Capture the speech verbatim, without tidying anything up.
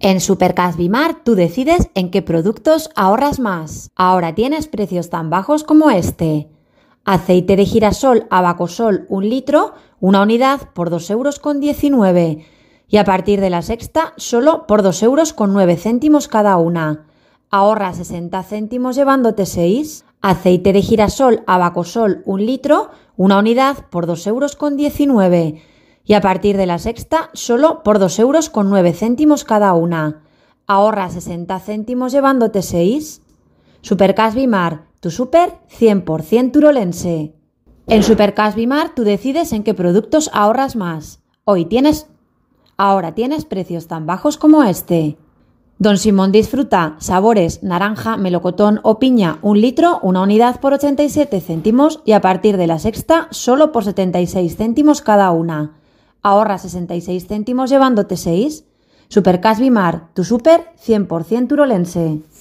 En Supercash Bimar tú decides en qué productos ahorras más. Ahora tienes precios tan bajos como este. Aceite de girasol Abacosol un litro, una unidad por dos euros con diecinueve. Y a partir de la sexta, solo por dos euros con nueve céntimos cada una. Ahorra sesenta céntimos llevándote seis. Aceite de girasol Abacosol un litro, una unidad por dos euros con diecinueve. Y a partir de la sexta, solo por dos euros con nueve céntimos cada una. Ahorra sesenta céntimos llevándote seis. Supercash Bimar, tu súper cien por ciento turolense. En Supercash Bimar tú decides en qué productos ahorras más. Hoy tienes, ahora tienes precios tan bajos como este. Don Simón disfruta sabores naranja, melocotón o piña un litro, una unidad por ochenta y siete céntimos y a partir de la sexta solo por setenta y seis céntimos cada una. Ahorra sesenta y seis céntimos llevándote seis. Supercash Bimar, tu súper cien por ciento turolense.